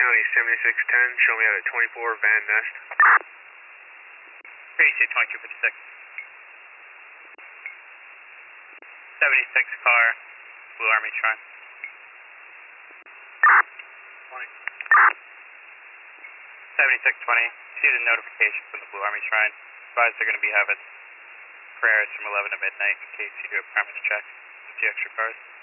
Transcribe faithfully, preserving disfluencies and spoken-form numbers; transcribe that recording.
County seventy-six ten, show me out at twenty-four Van Nest. thirty-two twenty-two fifty-six. seventy-six car, Blue Army Shrine. seventy-six twenty, received a notification from the Blue Army Shrine. Advised they're going to be having prayers from eleven to midnight in case you do a permit check with the extra cars.